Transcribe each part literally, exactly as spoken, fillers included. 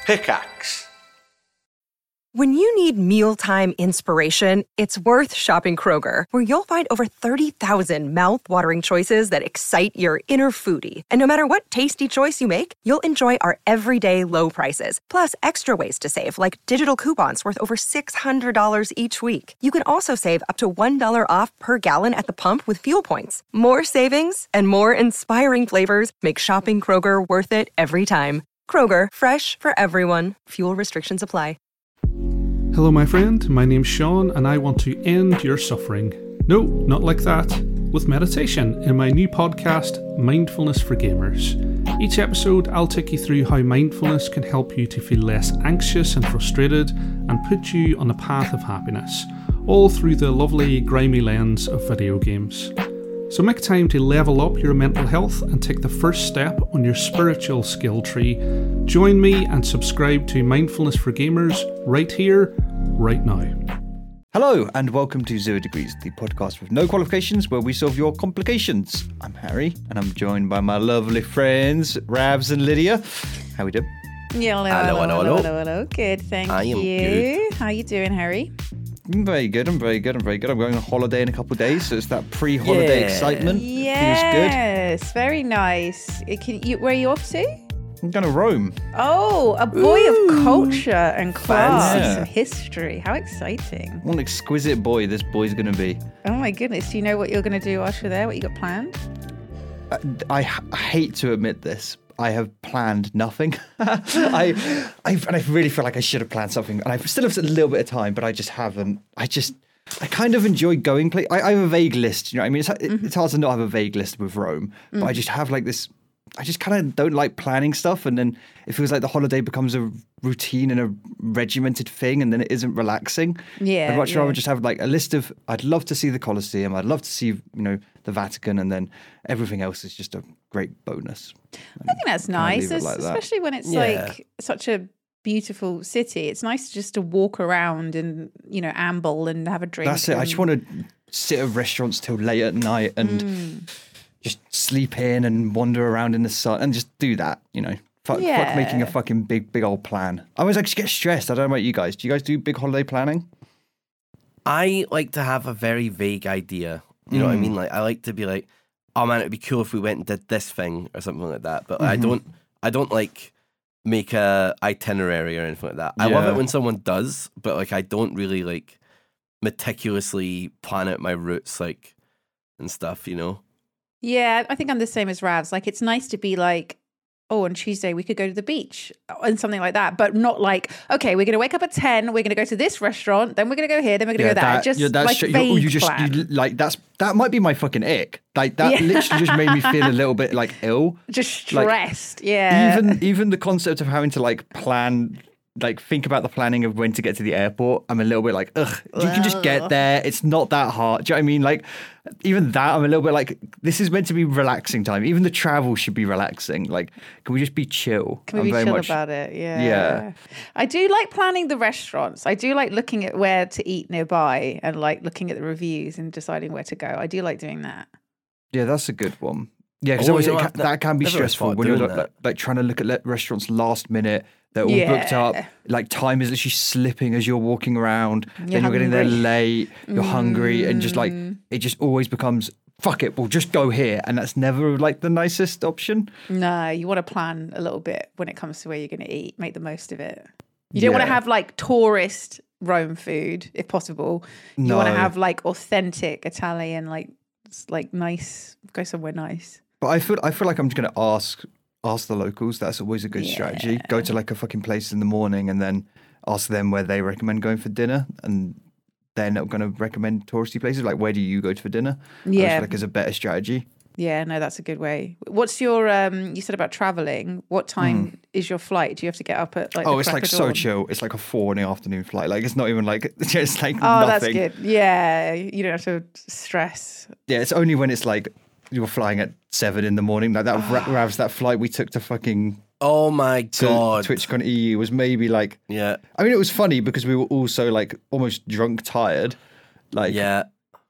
Pickaxe. When you need mealtime inspiration, it's worth shopping Kroger, where you'll find over thirty thousand mouth-watering choices that excite your inner foodie. And no matter what tasty choice you make, you'll enjoy our everyday low prices, plus extra ways to save, like digital coupons worth over six hundred dollars each week. You can also save up to one dollar off per gallon at the pump with fuel points. More savings and more inspiring flavors make shopping Kroger worth it every time. Kroger, fresh for everyone. Fuel restrictions apply. Hello, my friend. My name's Sean, and I want to end your suffering. No, not like that. With meditation in my new podcast, Mindfulness for Gamers. Each episode, I'll take you through how mindfulness can help you to feel less anxious and frustrated and put you on the path of happiness, all through the lovely, grimy lens of video games. So make time to level up your mental health and take the first step on your spiritual skill tree. Join me and subscribe to Mindfulness for Gamers right here, right now. Hello and welcome to Zero Degrees, the podcast with no qualifications where we solve your complications. I'm Harry and I'm joined by my lovely friends, Ravs and Lydia. How we doing? Yeah, hello, hello, hello, hello, hello, hello. Good, thank I am you. good. How you doing, Harry? I'm very good, I'm very good, I'm very good. I'm going on holiday in a couple of days, so it's that pre-holiday Yeah. excitement. Yes, very nice. Uh, Can you, where are you off to? Feels good. I'm going to Rome. Oh, a boy Ooh. of culture and class Fancy. and history. How exciting. What an exquisite boy this boy's going to be. Oh my goodness. Do you know what you're going to do whilst you're there? What you got planned? I, I, I hate to admit this. I have planned nothing. I, I, and I really feel like I should have planned something. And I still have a little bit of time, but I just haven't. I just, I kind of enjoy going play. I, I have a vague list. You know what I mean? It's, Mm-hmm. it's hard to not have a vague list with Rome, but Mm. I just have like this. I just kind of don't like planning stuff, and then it feels like the holiday becomes a routine and a regimented thing, and then it isn't relaxing. Yeah, I'd much yeah. rather just have like a list of. I'd love to see the Colosseum. I'd love to see you know the Vatican, and then everything else is just a great bonus. I think that's nice, leave it like that. especially when it's Yeah. like such a beautiful city. It's nice just to walk around and, you know, amble and have a drink. That's it. I just and- want to sit at restaurants till late at night and Mm. just sleep in and wander around in the sun and just do that, you know. Fuck, Yeah. fuck making a fucking big, big old plan. I always like just get stressed. I don't know about you guys. Do you guys do big holiday planning? I like to have a very vague idea. You know what I Mm. mean? Like I like to be like, oh man, it'd be cool if we went and did this thing or something like that. But Mm-hmm. I don't. I don't like make a itinerary or anything like that. I love Yeah. it when someone does, but like I don't really like meticulously plan out my routes like and stuff. You know? Yeah, I think I'm the same as Ravs. Like, it's nice to be like, oh, on Tuesday we could go to the beach and something like that, but not like, okay, we're going to wake up at ten, we're going to go to this restaurant, then we're going to go here, then we're going to go there. Just yeah, that's like straight- vague you, you just plan. you, like that's that might be my fucking ick. Like that Yeah. literally just made me feel a little bit like ill. just like, stressed. yeah. Even even the concept of having to like plan, like think about the planning of when to get to the airport, I'm a little bit like, ugh, you can just get there. It's not that hard. Do you know what I mean? Like, even that, I'm a little bit like, this is meant to be relaxing time. Even the travel should be relaxing. Like, can we just be chill? Can we I'm be very chill much- about it? Yeah. Yeah. I do like planning the restaurants. I do like looking at where to eat nearby and like looking at the reviews and deciding where to go. I do like doing that. Yeah, that's a good one. Yeah, because Oh, always you know, it I've ca- ne- that can be never stressful thought when you're doing like, that. like, like trying to look at le- restaurants last minute. They're all booked up. Yeah. Like time is literally slipping as you're walking around. You're then you're getting there hungry. late. You're hungry, and just like Mm. it just always becomes fuck it. We'll just go here, and that's never like the nicest option. No, you want to plan a little bit when it comes to where you're going to eat. Make the most of it. You don't want to Yeah. have like tourist Rome food, if possible. You want to No. have like authentic Italian, like s- like nice. Go somewhere nice. But I feel I feel like I'm just gonna ask ask the locals. That's always a good strategy. Yeah. Go to like a fucking place in the morning, and then ask them where they recommend going for dinner, and they're not going to recommend touristy places. Like, where do you go for dinner? I just Yeah. feel like is a better strategy. Yeah, no, that's a good way. What's your um you said about traveling? What time is your flight? Do you have to get up at like Hmm. Oh, the it's crack like of so dawn? chill. It's like a four in the afternoon flight. Like, it's not even like, it's like Oh, nothing. that's good. Yeah, you don't have to stress. Yeah, it's only when it's like, you were flying at seven in the morning. Like that, Ra- Ravs, that flight we took to fucking Oh my to god. TwitchCon E U was maybe like, Yeah. I mean, it was funny because we were also like almost drunk tired. Like, Yeah.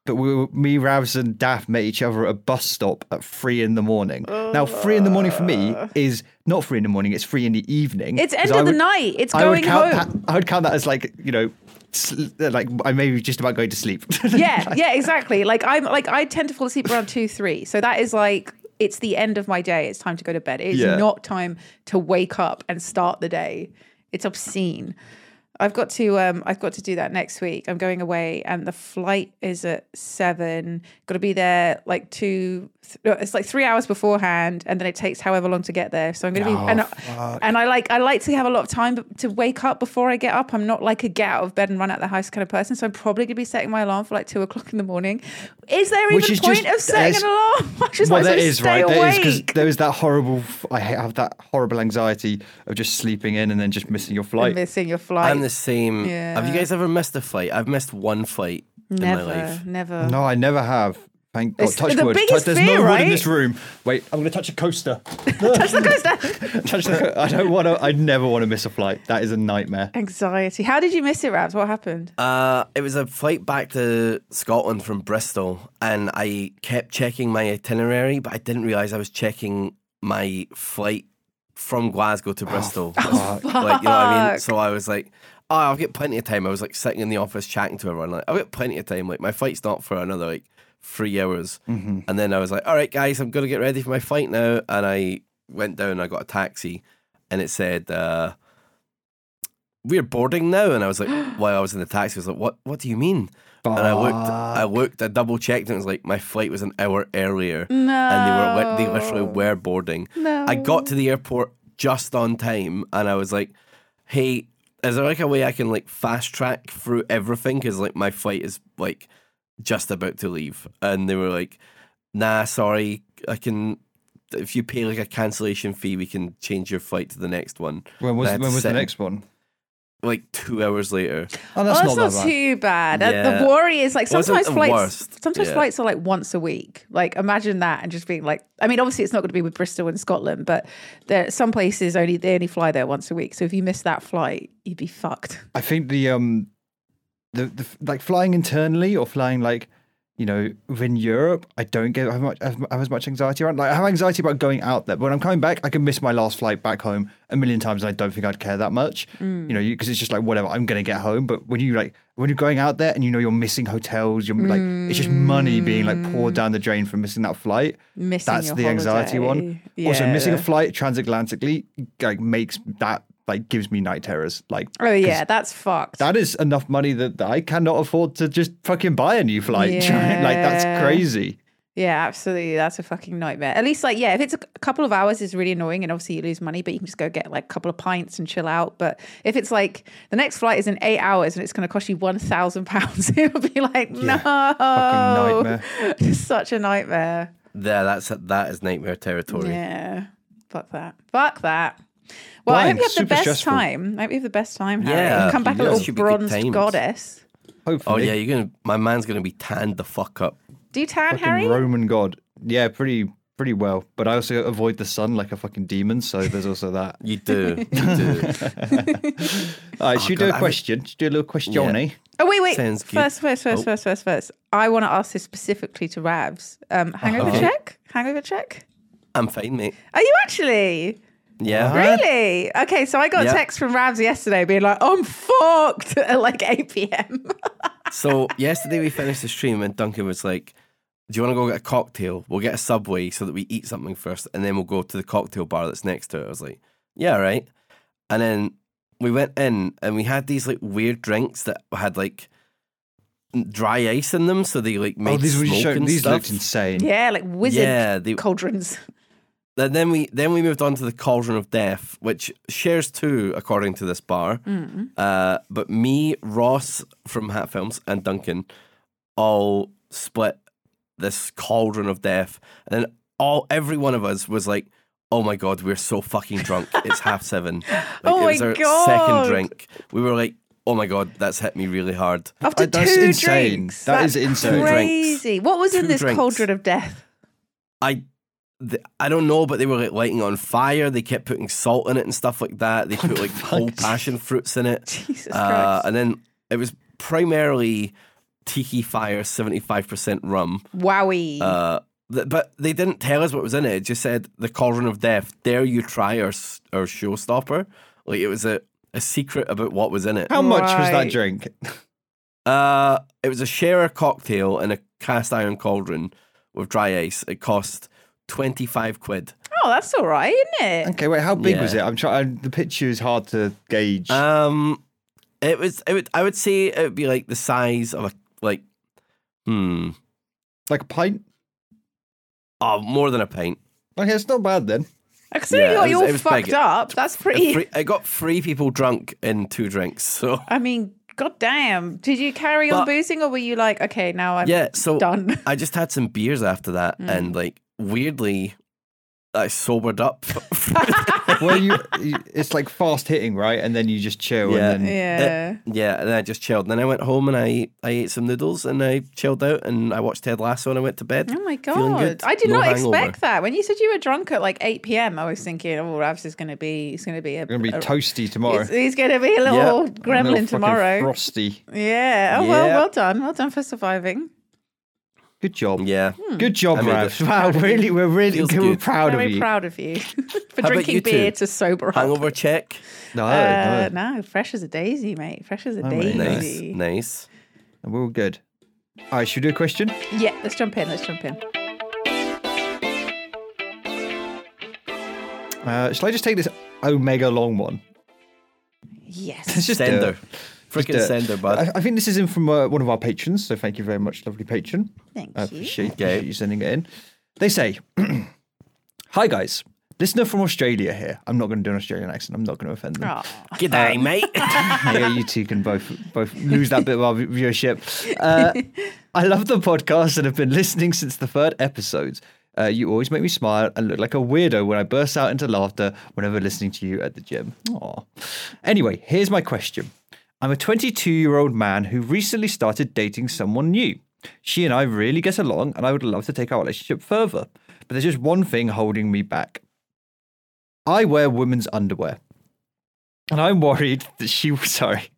but we were, me, Ravs, and Daff met each other at a bus stop at three in the morning. Now, three in the morning for me is not three in the morning; it's three in the evening. It's end 'Cause I of the would- night. It's I would going count home. That, I would count that as like you know, sl- like I may be just about going to sleep. Yeah, yeah, exactly. Like I'm like I tend to fall asleep around two, three. So that is like it's the end of my day. It's time to go to bed. It's Yeah. not time to wake up and start the day. It's obscene. I've got to um I've got to do that next week. I'm going away and the flight is at seven. Got to be there like two th- it's like three hours beforehand and then it takes however long to get there. So I'm going to be Oh, and, fuck. and I like I like to have a lot of time to wake up before I get up. I'm not like a get out of bed and run out the house kind of person. So I'm probably going to be setting my alarm for like two o'clock in the morning. Is there Which even is a point just- of setting there's- an alarm? I just Well, might there as well is, stay right? There is, because awake. there is that horrible, I have that horrible anxiety of just sleeping in and then just missing your flight. Missing your flight. I'm the same. Yeah. Have you guys ever missed a flight? I've missed one flight in my never, life. never. No, I never have. Thank God. It's Touch the wood. biggest Touch, there's fear, no wood right? in this room. Wait, I'm going to touch a coaster. Touch the coaster. touch the, I don't want to, I never want to miss a flight. That is a nightmare. Anxiety. How did you miss it, Rabs? What happened? Uh, it was a flight back to Scotland from Bristol, and I kept checking my itinerary, but I didn't realise I was checking my flight from Glasgow to Bristol. fuck. Like, you know what I mean? Fuck. So I was like, oh, I've got plenty of time. I was like sitting in the office chatting to everyone. Like, I've got plenty of time. Like, my flight's not for another like three hours. Mm-hmm. And then I was like, all right, guys, I'm going to get ready for my flight now. And I went down, I got a taxi, and it said, uh, we're boarding now. And I was like, while I was in the taxi, I was like, what, what do you mean? And I looked, I looked, I double checked, and it was like my flight was an hour earlier, No. and they were li- they literally were boarding. No. I got to the airport just on time, and I was like, "Hey, is there like a way I can like fast track through everything? Because like my flight is like just about to leave." And they were like, "Nah, sorry, I can. If you pay like a cancellation fee, we can change your flight to the next one." When was, I had when to was the sit- next one? Like two hours later. Oh, Oh, that's that's not not, that bad. too bad. Uh, Yeah. The worry is like Wasn't sometimes the flights. worst. Sometimes Yeah. flights are like once a week. Like imagine that and just being like. I mean, obviously it's not going to be with Bristol and Scotland, but there some places only they only fly there once a week. So if you miss that flight, you'd be fucked. I think the, um, the, the, like flying internally or flying like, you know, within Europe, I don't get have much have, have as much anxiety around. Like I have anxiety about going out there, but when I'm coming back, I can miss my last flight back home a million times, and I don't think I'd care that much. Mm. You know, because it's just like whatever, I'm gonna get home. But when you like when you're going out there and you know you're missing hotels, you're like it's just money being like poured down the drain from missing that flight. Missing That's your the anxiety one. holiday. Also, missing a Yeah. flight transatlantically like makes that like gives me night terrors. Like Oh yeah, that's fucked. that is enough money that I cannot afford to just fucking buy a new flight. like that's Yeah. crazy. Yeah, absolutely. That's a fucking nightmare. At least, like, yeah, if it's a a couple of hours, it's really annoying, and obviously you lose money. But you can just go get like a couple of pints and chill out. But if it's like the next flight is in eight hours and it's going to cost you one thousand pounds, it'll be like, no, Fucking nightmare. It's such a nightmare. Yeah, that's that is nightmare territory. Yeah, fuck that. Fuck that. Well, I Flying, hope you have the super best stressful. time. I hope you have the best time, Harry. Yeah, You come back a yeah. little Should be good bronzed times. goddess. Oh Hopefully. yeah, you're gonna. My man's gonna be tanned the fuck up. Do you tan, Fucking Harry? Roman god. Yeah, pretty pretty well. But I also avoid the sun like a fucking demon, so there's also that. You do. You do. All right, should we do God, a I- question? Should we do a little question, Yeah. Oh wait, wait. Sounds good. First, first, first, Oh. first, first, first. I want to ask this specifically to Ravs. Um, hangover Uh-huh. check? Hangover check? I'm fine, mate. Are you actually? Yeah. Really? Okay, so I got Yeah. a text from Ravs yesterday being like, I'm fucked at like eight p.m. So yesterday we finished the stream and Duncan was like, "Do you want to go get a cocktail? We'll get a Subway so that we eat something first, and then we'll go to the cocktail bar that's next to it." I was like, "Yeah, all right." And then we went in and we had these like weird drinks that had like dry ice in them, so they like made Oh, these were smoke shown, and these stuff. looked insane. yeah, like wizard Yeah, they, cauldrons. and then we then we moved on to the Cauldron of Death, which shares two according to this bar. Mm. Uh, but me, Ross from Hat Films, and Duncan all split this Cauldron of Death, and then all every one of us was like, "Oh my god, we're so fucking drunk! It's half seven." Like, Oh it was my our God. second drink. We were like, "Oh my god, that's hit me really hard." After Uh, that's two insane. drinks. That That's is insane. crazy. What was in Two this drinks. cauldron of death? I. th- I don't know, but they were like lighting it on fire. They kept putting salt in it and stuff like that. They put like whole passion fruits in it. Jesus Uh, Christ. and then it was primarily Tiki Fire seventy-five percent rum. Wowie. Uh, th- but they didn't tell us what was in it. It just said the Cauldron of Death. Dare you try our s- our showstopper? Like it was a, a secret about what was in it. How much was that Right. drink? Uh, it was a sharer cocktail in a cast iron cauldron with dry ice. It cost twenty-five quid. Oh, that's all right, isn't it? Okay, wait, how big Yeah. was it? I'm trying. The picture is hard to gauge. Um, it was. It would. I would say it would be like the size of a like. Hmm. like a pint? Oh, more than a pint. Okay, it's not bad then. Considering Yeah, you're, it was- you're it was fucked big. up, that's pretty. Free, I got three people drunk in two drinks. So I mean, goddamn. Did you carry on But- boosing, or were you like, okay, now I'm yeah. So done? I just had some beers after that, Mm. and like weirdly, I sobered up. Well, you, you, it's like fast hitting, right? And then you just chill. Yeah. And then, Yeah. Yeah, and then I just chilled. And then I went home and I, I ate some noodles and I chilled out and I watched Ted Lasso and I went to bed. Oh my Feeling god! good. I did No not hangover. expect that. When you said you were drunk at like eight p.m., I was thinking, "Oh, Ravs is going to be, he's going to be a, Going to be a- toasty tomorrow. He's, he's going to be a little Yeah. A little gremlin fucking tomorrow." Frosty. Yeah. Oh well, Yeah. well done, well done for surviving. Good job. Yeah. Good job, I made Rav. it. Wow, really, we're really Feels we're good. proud Very of you. proud of you for How about drinking you two? beer to sober up. Hangover check. No, Uh, no, no, fresh as a daisy, mate. Fresh as a Oh, mate. Nice. daisy. Nice. we're all good. All right, should we do a question? Yeah, let's jump in. Let's jump in. Uh, shall I just take this omega long one? Yes. Let's just do Sender. it. Freaking Just, uh, sender, bud. I, I think this is in from uh, one of our patrons, so thank you very much, lovely patron. Thank I you. appreciate, Okay. appreciate you sending it in. They say, "Hi guys, listener from Australia here." I'm not going to do an Australian accent. I'm not going to offend them. Aw. G'day, mate. Yeah, you two can both both lose that bit of our viewership. Uh, I love the podcast and have been listening since the third episode. Uh, you always make me smile and look like a weirdo when I burst out into laughter whenever listening to you at the gym. Aw. Anyway, here's my question. I'm a twenty-two-year-old man who recently started dating someone new. She and I really get along, and I would love to take our relationship further. But there's just one thing holding me back. I wear women's underwear. And I'm worried that she will, sorry.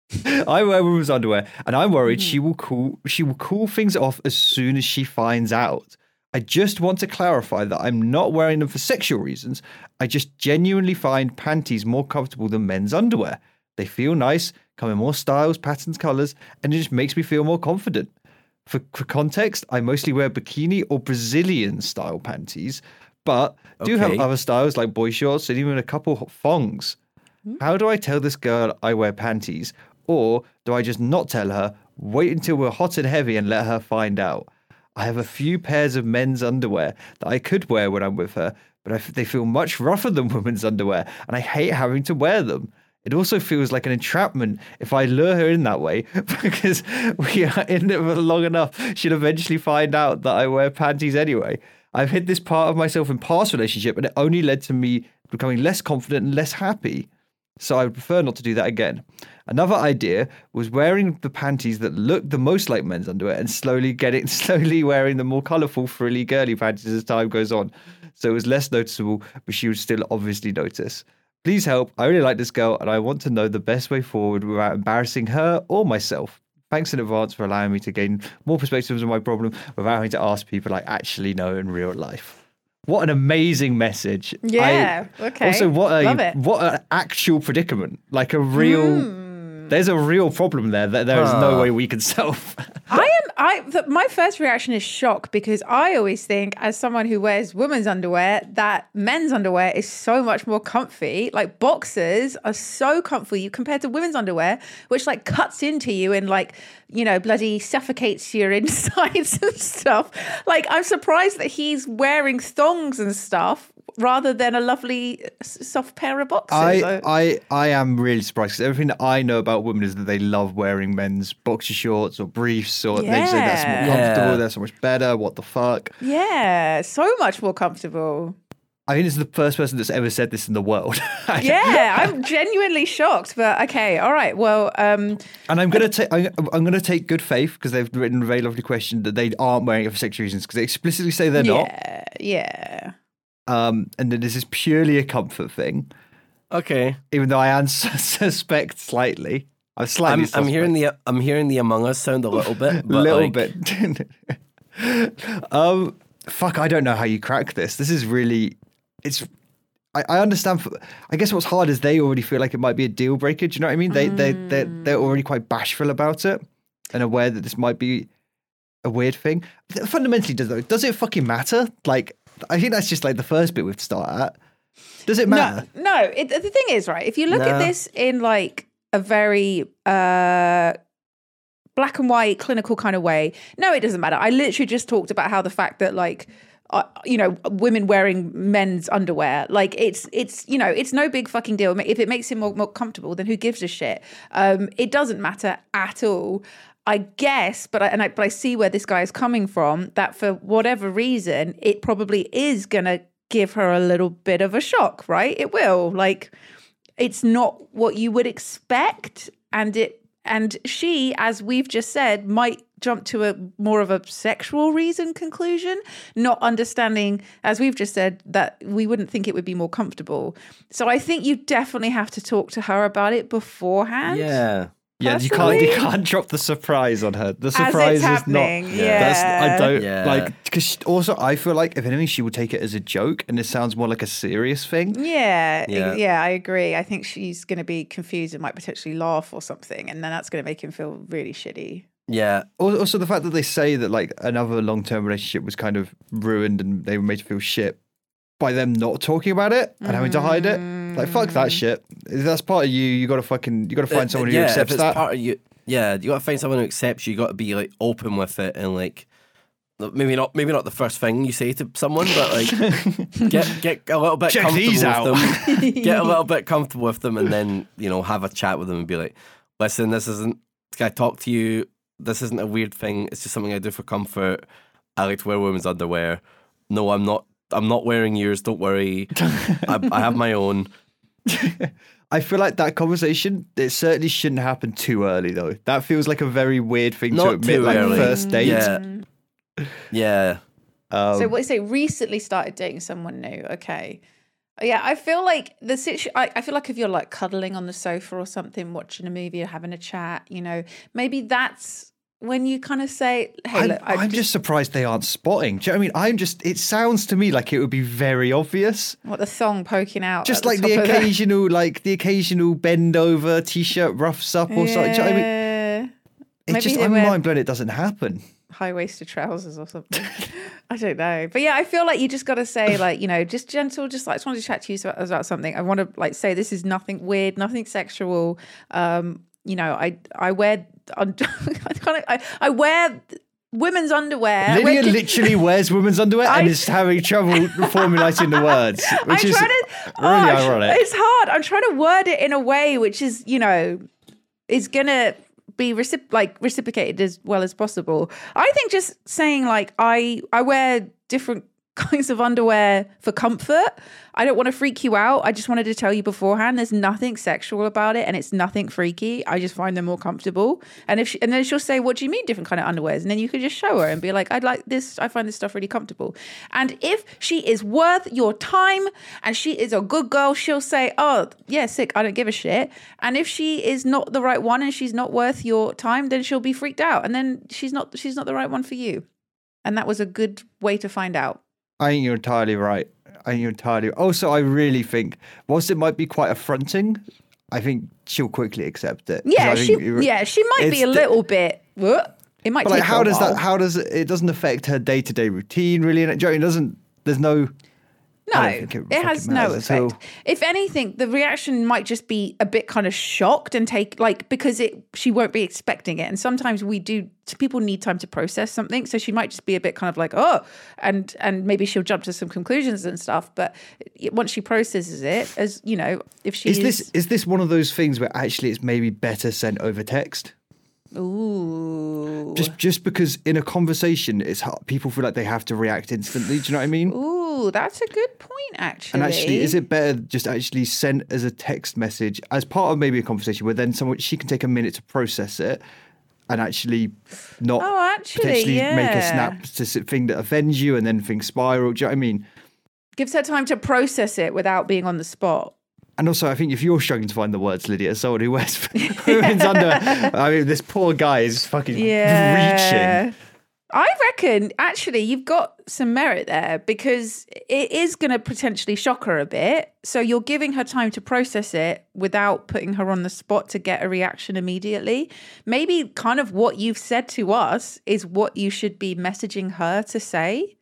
I wear women's underwear, and I'm worried she will cool she will cool things off as soon as she finds out. I just want to clarify that I'm not wearing them for sexual reasons. I just genuinely find panties more comfortable than men's underwear. They feel nice, come in more styles, patterns, colours, and it just makes me feel more confident. For, for context, I mostly wear bikini or Brazilian style panties, but do have Okay. other styles like boy shorts and even a couple thongs. How do I tell this girl I wear panties? Or do I just not tell her, wait until we're hot and heavy and let her find out? I have a few pairs of men's underwear that I could wear when I'm with her, but I f- they feel much rougher than women's underwear, and I hate having to wear them. It also feels like an entrapment if I lure her in that way, because we are in it for long enough, she'll eventually find out that I wear panties anyway. I've hid this part of myself in past relationship, and it only led to me becoming less confident and less happy. So I would prefer not to do that again. Another idea was wearing the panties that look the most like men's underwear and slowly getting slowly wearing the more colourful, frilly, girly panties as time goes on. So it was less noticeable, but she would still obviously notice. Please help. I really like this girl and I want to know the best way forward without embarrassing her or myself. Thanks in advance for allowing me to gain more perspectives on my problem without having to ask people I actually know in real life. What an amazing message. Yeah, I- okay. Also, what a Love it. what an actual predicament. Like a real there's a real problem there that there is no Huh. way we can solve. I am. I. The, my first reaction is shock because I always think, as someone who wears women's underwear, that men's underwear is so much more comfy. Like boxers are so comfy compared to women's underwear, which like cuts into you and like you know bloody suffocates your insides and stuff. Like I'm surprised that he's wearing thongs and stuff rather than a lovely s- soft pair of boxers. I, I I am really surprised because everything that I know about women is that they love wearing men's boxer shorts or briefs, or they say that's more Yeah. comfortable, Yeah. they're so much better. What the fuck? yeah, so much more comfortable. I think this is the first person that's ever said this in the world. Yeah, I'm genuinely shocked, but okay, all right. Well, um, And I'm gonna take I'm, I'm gonna take good faith because they've written a very lovely question that they aren't wearing it for sexual reasons because they explicitly say they're not. yeah, yeah. Um, and that this is purely a comfort thing, Okay. even though I ans- suspect slightly. I'm slightly. I'm, I'm hearing the I'm hearing the Among Us sound a little bit, a but little like, bit. um, fuck, I don't know how you crack this. This is really, it's. I, I understand. I guess what's hard is they already feel like it might be a deal breaker. Do you know what I mean? They mm. they they they're already quite bashful about it and aware that this might be a weird thing. Fundamentally, does though does it fucking matter? Like, I think that's just like the first bit we've to start at. Does it matter? No, no. It, the thing is, right? If you look no. at this in like a very uh, black and white, clinical kind of way, no, it doesn't matter. I literally just talked about how the fact that like. Uh, you know, women wearing men's underwear, like it's it's you know it's no big fucking deal. If it makes him more, more comfortable, then who gives a shit? Um, it doesn't matter at all, I guess. But I, and I but I see where this guy is coming from. That for whatever reason, it probably is gonna give her a little bit of a shock, right? It will. Like, it's not what you would expect, and it and she, as we've just said, might jump to a more of a sexual reason conclusion, not understanding, as we've just said, that we wouldn't think it would be more comfortable. So I think you definitely have to talk to her about it beforehand. Yeah. Yeah, you can't you can't drop the surprise on her. The surprise is happening. not. Yeah. That's, I don't Yeah. like because also I feel like if anything she would take it as a joke, and it sounds more like a serious thing. Yeah, Yeah. yeah, I agree. I think she's going to be confused and might potentially laugh or something, and then that's going to make him feel really shitty. Yeah. Also, the fact that they say that like another long-term relationship was kind of ruined and they were made to feel shit by them not talking about it and having to hide it. Like, fuck that shit. If that's part of you, you got to fucking, you got to find Uh, someone who yeah, accepts if it's that. Part of you, yeah, you got to find someone who accepts you. You got to be like open with it and like maybe not, maybe not the first thing you say to someone, but like get get a little bit Check comfortable these with out. them, get a little bit comfortable with them, and then you know have a chat with them and be like, listen, this isn't. Can I talk to you? This isn't a weird thing. It's just something I do for comfort. I like to wear women's underwear. No, I'm not. I'm not wearing yours. Don't worry. I, I have my own. I feel like that conversation, it certainly shouldn't happen too early, though. That feels like a very weird thing Not to admit, too like early. first date. Yeah. Yeah. Um, So what you say? Recently started dating someone new. Okay. Yeah, I feel like the situ- I, I feel like if you're like cuddling on the sofa or something, watching a movie or having a chat, you know, maybe that's when you kind of say, "Hey, I'm, look, I I'm just surprised they aren't spotting. Do you know what I mean? I'm just, it sounds to me like it would be very obvious. what the thong poking out, Just at like the, the top of the- occasional, like the occasional bend over, t-shirt roughs up or something. Do you know what I mean? Yeah. It's Maybe just, they I'm wear- mind blown it doesn't happen. high-waisted trousers or something. I don't know. But yeah, I feel like you just got to say like, you know, just gentle, just like, I just wanted to chat to you about, about something. I want to like say this is nothing weird, nothing sexual. Um, you know, I I wear, I, kind of, I, I wear women's underwear. I wear Lydia di- literally wears women's underwear and I- is having trouble formulating the words, which I'm is trying to, really oh, ironic. It's hard. I'm trying to word it in a way which is, you know, is going to be recip- like reciprocated as well as possible. I think just saying like I I wear different kinds of underwear for comfort. I don't want to freak you out. I just wanted to tell you beforehand there's nothing sexual about it and it's nothing freaky. I just find them more comfortable. And if she, and then she'll say, what do you mean different kind of underwears? And then you could just show her and be like, I'd like this. I find this stuff really comfortable. And if she is worth your time and she is a good girl, she'll say, oh yeah, sick. I don't give a shit. And if she is not the right one and she's not worth your time, then she'll be freaked out. And then she's not, she's not the right one for you. And that was a good way to find out. I think you're entirely right. I think you're entirely. Also, I really think, whilst it might be quite affronting, I think she'll quickly accept it. 'Cause Yeah, I she, think you're- yeah, she might be it's a the- little bit. What? It might. But take like, her how a does while. that? How does it? It doesn't affect her day to day routine really. And it, do you know what I mean? It doesn't. There's no. No, I don't think it it has fucking no matters at all. effect. If anything, the reaction might just be a bit kind of shocked and take like because it she won't be expecting it. And sometimes we do. People need time to process something, so she might just be a bit kind of like oh, and and maybe she'll jump to some conclusions and stuff. But once she processes it, as you know, if she Is is, this is this one of those things where actually it's maybe better sent over text? ooh Just just because in a conversation, it's hard, people feel like they have to react instantly. Do you know what I mean? ooh that's a good point actually. And actually, is it better just actually sent as a text message as part of maybe a conversation where then someone she can take a minute to process it and actually not Oh, actually, potentially make a yeah. snap to s- thing that offends you and then things spiral. Do you know what I mean? gives her time to process it without being on the spot? And also, I think if you're struggling to find the words, Lydia, someone who wears women's underwear, I mean, this poor guy is fucking Yeah. reaching. I reckon actually you've got some merit there because it is going to potentially shock her a bit. So you're giving her time to process it without putting her on the spot to get a reaction immediately. Maybe kind of what you've said to us is what you should be messaging her to say.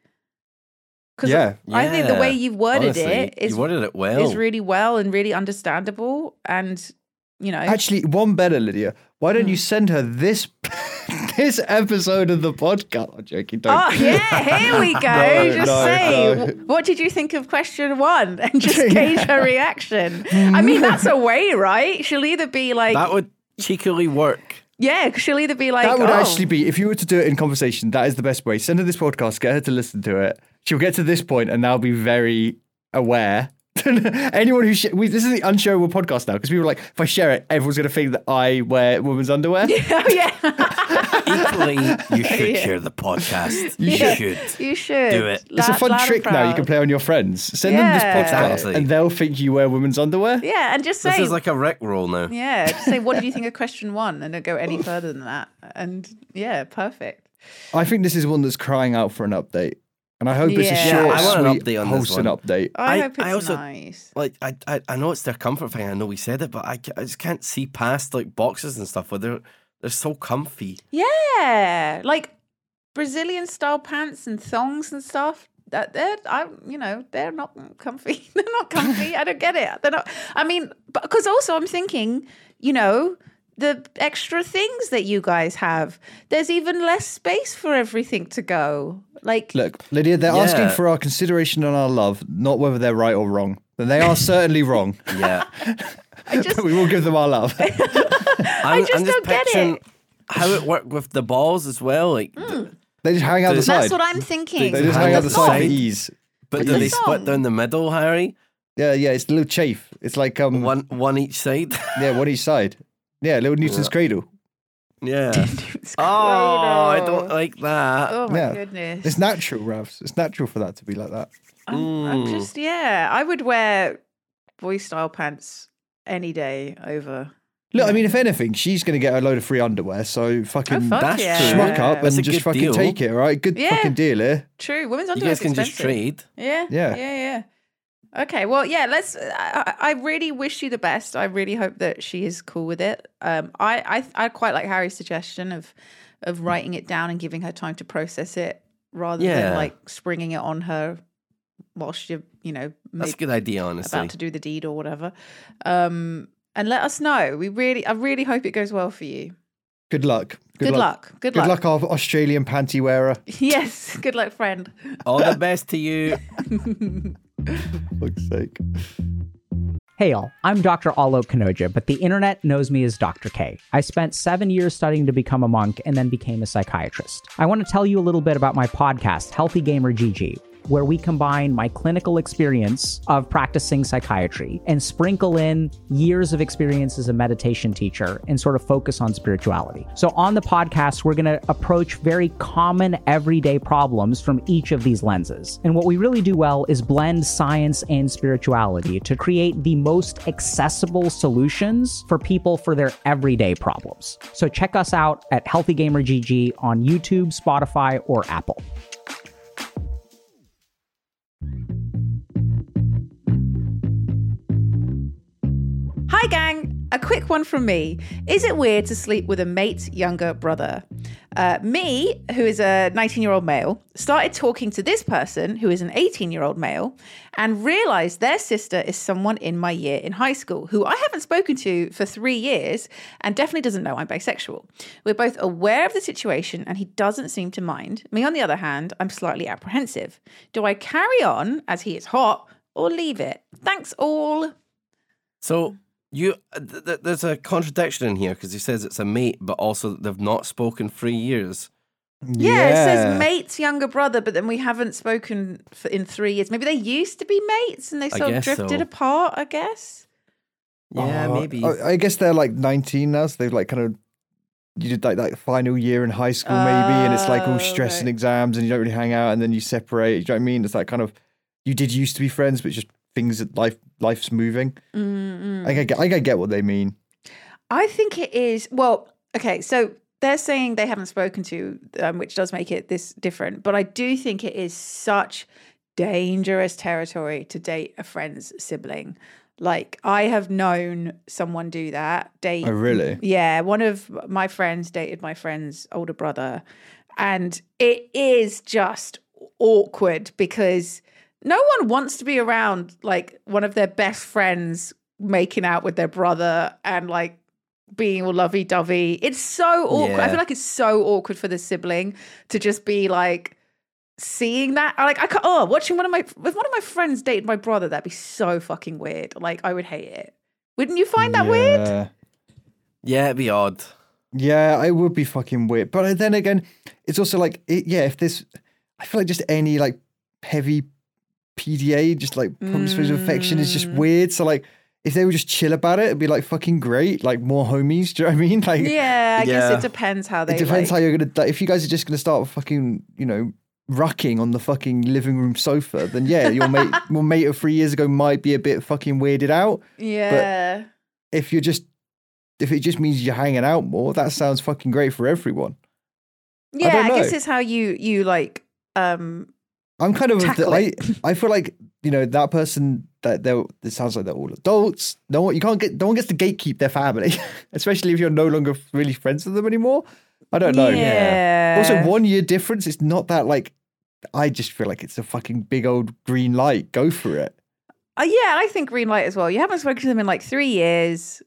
Because Yeah. I think the Yeah. way you've worded Honestly, it is, you worded it well. is really well and really understandable. And, you know. Actually, one better, Lydia. Why don't you send her this this episode of the podcast? I'm joking. Don't. Oh yeah, here we go. No, just no, say, no. "W- what did you think of question one? And just gauge her reaction. I mean, that's a way, right? She'll either be like, That would cheekily work. yeah, she'll either be like, That would oh. actually be, if you were to do it in conversation, that is the best way. Send her this podcast, get her to listen to it. She'll get to this point and now be very aware. Anyone who, sh- we, this is the unshareable podcast now because people are like, if I share it, everyone's going to think that I wear women's underwear. oh yeah, Equally, you should Yeah. share the podcast. You You should. should. you should Do it. It's a Loud- fun loud and trick now you can proud. play on your friends. Send them Yeah. this podcast Exactly. and they'll think you wear women's underwear. Yeah, and just This say, is like a Rick roll now. yeah, just say, what did you think of question one? And don't go any further than that. And yeah, perfect. I think this is one that's crying out for an update. And I hope it's a Yeah. short, Yeah, I want an sweet, update on this wholesome one. update. I, I- hope it's I also- nice. Like I, I, I know it's their comfort thing. I know we said it, but I, ca- I just can't see past like boxes and stuff where they're they're so comfy. Yeah, like Brazilian style pants and thongs and stuff. That they're, I, you know, they're not comfy. They're not comfy. I don't get it. They're not. I mean, because also I'm thinking, you know, the extra things that you guys have. There's even less space for everything to go. Like, Look, Lydia, they're Yeah. asking for our consideration and our love, not whether they're right or wrong. And they are certainly wrong. Yeah, I just, But we will give them our love. I'm, just I'm just don't get picturing it. how it worked with the balls as well. Like, They just hang out the side. that's what I'm thinking. They just hang hang out out the the side for side. ease. but It's do a they song. split down the middle, Harry? Yeah, yeah, it's a little chafe. It's like um, One one each side. yeah, one each side. Yeah, little Newton's cradle. Yeah. It's Oh, I cradle. don't like that. Oh my Yeah. goodness. It's natural, Ravs. It's natural for that to be like that. I'm, I'm Mm. just yeah. I would wear boy style pants any day over. Look, I mean, if anything, she's going to get a load of free underwear, so fucking Oh, fuck that's yeah. true. schmuck up That's and a just good fucking deal. take it, all right? Good Yeah. fucking deal here. True, women's You underwear. guys can just trade. Yeah, Yeah. yeah, yeah. Okay, well, yeah. Let's. I, I really wish you the best. I really hope that she is cool with it. Um, I, I, I quite like Harry's suggestion of, of writing it down and giving her time to process it, rather Yeah. than like springing it on her whilst you're, you know, That's maybe a good idea, honestly. about to do the deed or whatever. Um, and let us know. We really, I really hope it goes well for you. Good luck. Good, luck. Good, Good luck. luck, our Australian panty wearer. Yes. Good luck, friend. All the best to you. Fuck's sake. Hey y'all, I'm Doctor Alok Kanoja, but the internet knows me as Doctor K. I spent seven years studying to become a monk and then became a psychiatrist. I want to tell you a little bit about my podcast, Healthy Gamer G G, where we combine my clinical experience of practicing psychiatry and sprinkle in years of experience as a meditation teacher and sort of focus on spirituality. So on the podcast, we're going to approach very common everyday problems from each of these lenses. And what we really do well is blend science and spirituality to create the most accessible solutions for people for their everyday problems. So check us out at Healthy Gamer G G on YouTube, Spotify, or Apple. Hi, gang. A quick one from me. Is it weird to sleep with a mate's younger brother? Uh, me, who is a nineteen-year-old male, started talking to this person, who is an eighteen-year-old male, and realized their sister is someone in my year in high school, who I haven't spoken to for three years and definitely doesn't know I'm bisexual. We're both aware of the situation, and he doesn't seem to mind. Me, on the other hand, I'm slightly apprehensive. Do I carry on, as he is hot, or leave it? Thanks, all. So you, th- th- there's a contradiction in here because he says it's a mate, but also that they've not spoken three years. Yeah, it says mate's younger brother, but then we haven't spoken for, in three years. Maybe they used to be mates and they I sort of guess drifted so. apart, I guess. Yeah, Oh, maybe. I, I guess they're like nineteen now, so they've like kind of, you did like that final year in high school maybe, and it's like all Oh, stress and right. exams and you don't really hang out and then you separate. Do you know what I mean? It's like kind of, you did used to be friends, but just things that life life's moving. Mm-mm. I get, I get what they mean. I think it is. Well, okay, so they're saying they haven't spoken to, um, which does make it this different. But I do think it is such dangerous territory to date a friend's sibling. Like, I have known someone do that. Date. Oh, really? Yeah, one of my friends dated my friend's older brother, and it is just awkward because no one wants to be around like one of their best friends making out with their brother and like being all lovey-dovey. It's so awkward. Yeah. I feel like it's so awkward for the sibling to just be like seeing that. Like, I can't, oh, watching one of my, if one of my friends dated my brother, that'd be so fucking weird. Like, I would hate it. Wouldn't you find that yeah. weird? Yeah, it'd be odd. Yeah, it would be fucking weird. But then again, it's also like, it, yeah, if there's, I feel like just any like heavy P D A, just like promiscuous Mm. affection is just weird. So like, if they would just chill about it, it'd be like fucking great. Like more homies, do you know what I mean? Like, Yeah, I guess Yeah. it depends how they it depends like, how you're gonna. Like, if you guys are just gonna start fucking, you know, rucking on the fucking living room sofa, then yeah, your mate, your mate of three years ago might be a bit fucking weirded out. yeah. If you're just, if it just means you're hanging out more, that sounds fucking great for everyone. Yeah, don't I, guess know. it's how you, you like, um, I'm kind of of the, Tackle I it. I feel like, you know, that person that they're it sounds like they're all adults. No one you can't get no one gets to gatekeep their family, especially if you're no longer really friends with them anymore. I don't know. Yeah. Also, one year difference. It's not that like. I just feel like it's a fucking big old green light. Go for it. Uh, yeah, I think green light as well. You haven't spoken to them in like three years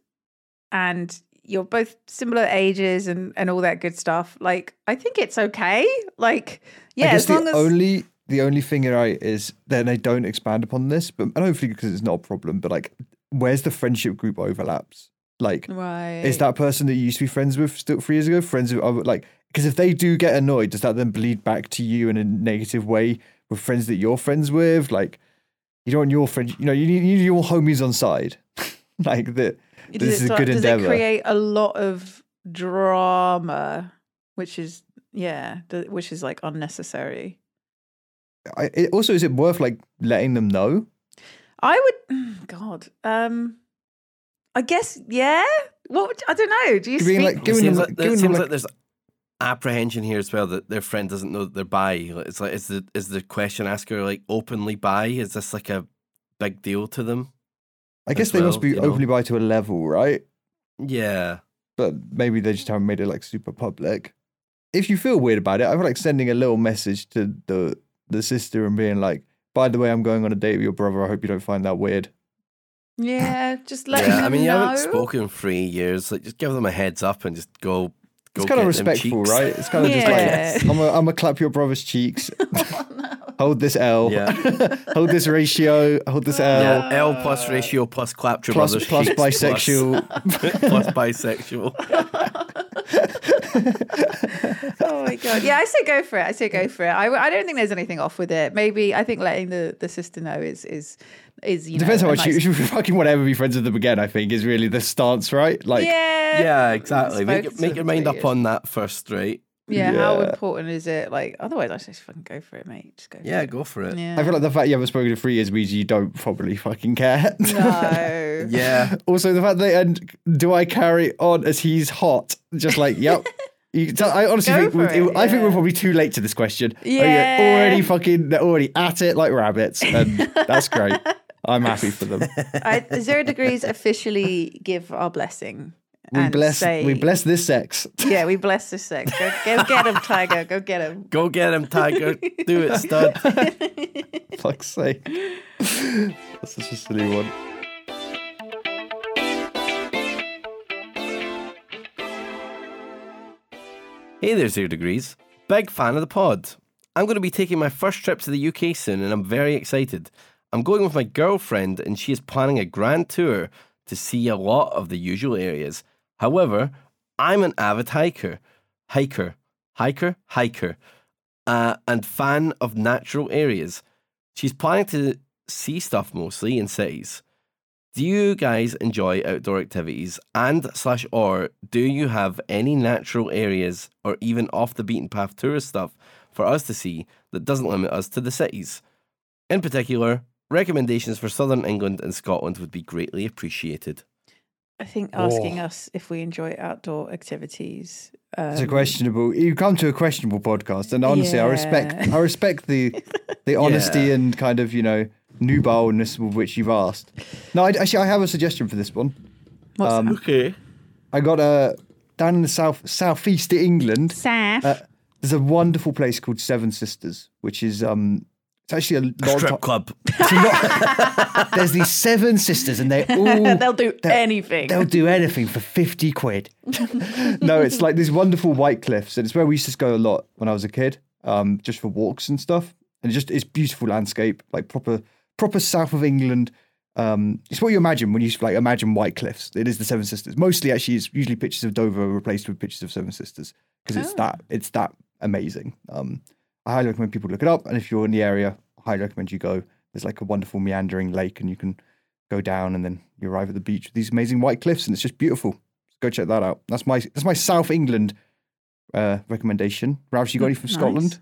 and you're both similar ages and, and all that good stuff. Like, I think it's okay. Like, yeah, I guess as long the as... only the only thing right is that they don't expand upon this, but and hopefully because it's not a problem. But like, where's the friendship group overlaps? Like, Right. is that person that you used to be friends with still three years ago friends with other like? Because if they do get annoyed, does that then bleed back to you in a negative way with friends that you're friends with? Like, you don't want your friends, you know, you need, you need your homies on side. Like that. Does This it is a start- good does endeavor. it create a lot of drama, which is, yeah, th- which is like unnecessary? I, it, also, is it worth like letting them know? I would, God, um, I guess, yeah. What would, I don't know. Do you Being speak? like- It Giving seems, them- like, giving it them, seems like- like there's apprehension here as well that their friend doesn't know that they're bi. Like, it's like, is the is the question asker like openly bi? Is this like a big deal to them? I guess as they must well, be you know? openly bi to a level, right? Yeah. But maybe they just haven't made it like super public. If you feel weird about it, I feel like sending a little message to the the sister and being like, by the way, I'm going on a date with your brother. I hope you don't find that weird. Yeah, just let Yeah. them I mean, you know. haven't spoken in three years. Like, just give them a heads up and just go. go It's kind of get them respectful, cheeks. right? It's kind of Yeah. just like, I'm going I'm to clap your brother's cheeks. Hold this L. Yeah. Hold this ratio. Hold this L. Yeah, L plus ratio plus clap your Plus, brother's plus cheeks bisexual. plus, plus bisexual. Oh my god! Yeah, I say go for it. I say go for it. I, I don't think there's anything off with it. Maybe I think letting the, the sister know is is is you Depends know, how a much nice- you, if you fucking want to ever be friends with them again, I think, is really the stance, right? Like, yeah, Yeah, exactly. Make, Spoken it- make to your them mind three up years. on that first, right? yeah. How Yeah. important is it? Like, otherwise, I just fucking go for it, mate. Just go. For Yeah, it. go for it. Yeah. I feel like the fact you haven't spoken in three years means you don't probably fucking care. no. Yeah. Also, the fact that and do I carry on as he's hot? Just like, yep. You can tell, I honestly Go think for we- it, I think we're yeah. probably too late to this question. Like, Yeah. already fucking they're already at it like rabbits, and that's great. I'm happy for them. I, Zero Degrees officially give our blessing. We and bless say, we bless this sex. Yeah, we bless this sex. Go, go get him, Tiger. Go get him. Go get him, Tiger. Do it, stud. Fuck's sake. That's such a silly one. Hey there, Zero Degrees. Big fan of the pod. I'm going to be taking my first trip to the U K soon and I'm very excited. I'm going with my girlfriend and she is planning a grand tour to see a lot of the usual areas. However, I'm an avid hiker, hiker, hiker, hiker, uh, and fan of natural areas. She's planning to see stuff mostly in cities. Do you guys enjoy outdoor activities and slash or do you have any natural areas or even off the beaten path tourist stuff for us to see that doesn't limit us to the cities? In particular, recommendations for Southern England and Scotland would be greatly appreciated. I think asking Oh. us if we enjoy outdoor activities. Um, It's a questionable. You come to a questionable podcast, and honestly, I respect. Yeah. I respect the the honesty Yeah. and kind of you know nubileness with which you've asked. No, I, actually, I have a suggestion for this one. What's Um, Okay. I got a down in the south southeast of England. Saf. Uh, there's a wonderful place called Seven Sisters, which is um, it's actually a lot of Strip ti- club. it's a lot- there's these seven sisters, and they all They'll do they're- anything. They'll do anything for fifty quid. No, it's like these wonderful white cliffs, and it's where we used to go a lot when I was a kid, um, just for walks and stuff. And it's just it's beautiful landscape, like proper proper south of England. Um, it's what you imagine when you like imagine white cliffs. It is the Seven Sisters. Mostly, actually, it's usually pictures of Dover replaced with pictures of Seven Sisters because it's Oh. that it's that amazing. Um, I highly recommend people look it up, and if you're in the area, I highly recommend you go. There's like a wonderful meandering lake, and you can go down, and then you arrive at the beach with these amazing white cliffs, and it's just beautiful. Go check that out. That's my that's my South England uh, recommendation. Ralph, you got any from Nice. Scotland?